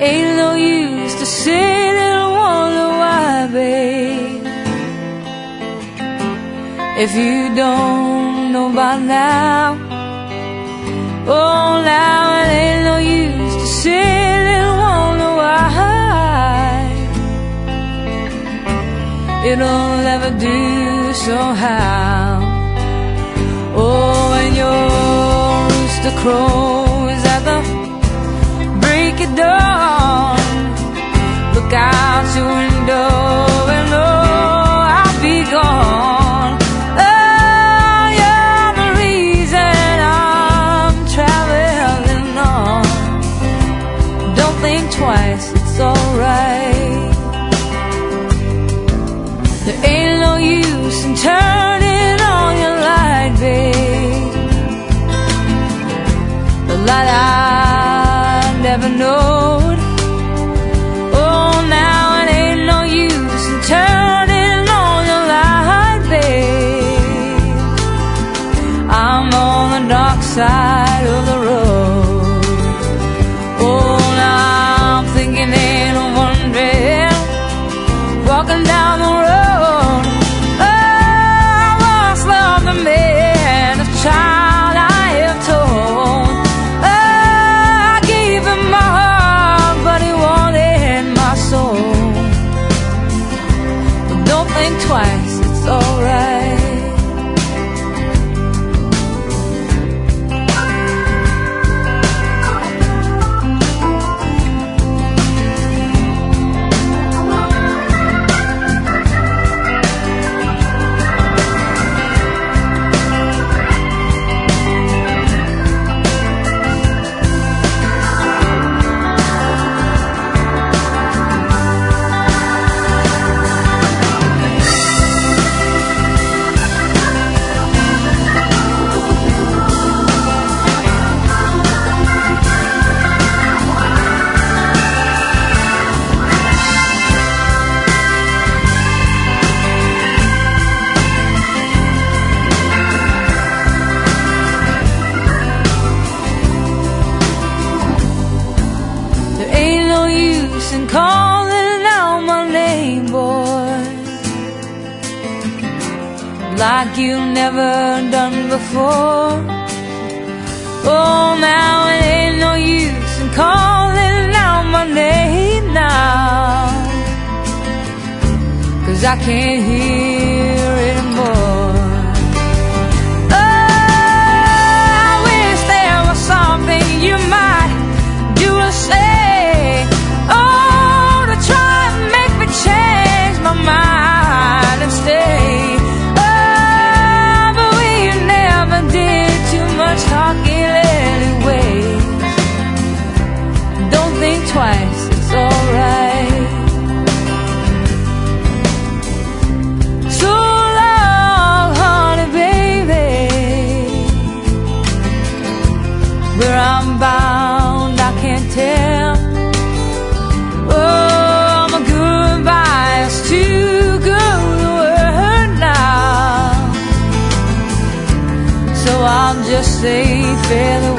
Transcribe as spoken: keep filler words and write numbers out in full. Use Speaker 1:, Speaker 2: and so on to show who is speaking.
Speaker 1: Ain't no use to sit and wonder why, babe, if you don't know by now. Oh, now it ain't no use to sit and wonder why. It'll never do somehow. Oh, when your rooster crows at the break of dawn, look out your window and oh, I'll be gone. Oh, you're the reason I'm traveling on. Don't think twice, it's alright. There ain't no use in turning on your light, babe, the light I never knowed. Oh, now it ain't no use in turning on your light, babe. I'm on the dark side of the road. Oh, now I'm thinking and I'm wondering, walking down the road. Twice, it's alright. And calling out my name, boy, like you never done before. Oh, now it ain't no use in calling out my name now, 'cause I can't hear it anymore. Oh, I wish there was something you might do or say, change my mind and stay. Oh, but we never did too much talking anyways. Don't think twice, it's alright. So long, honey, baby, where I'm bound I can't tell. I'll just say farewell.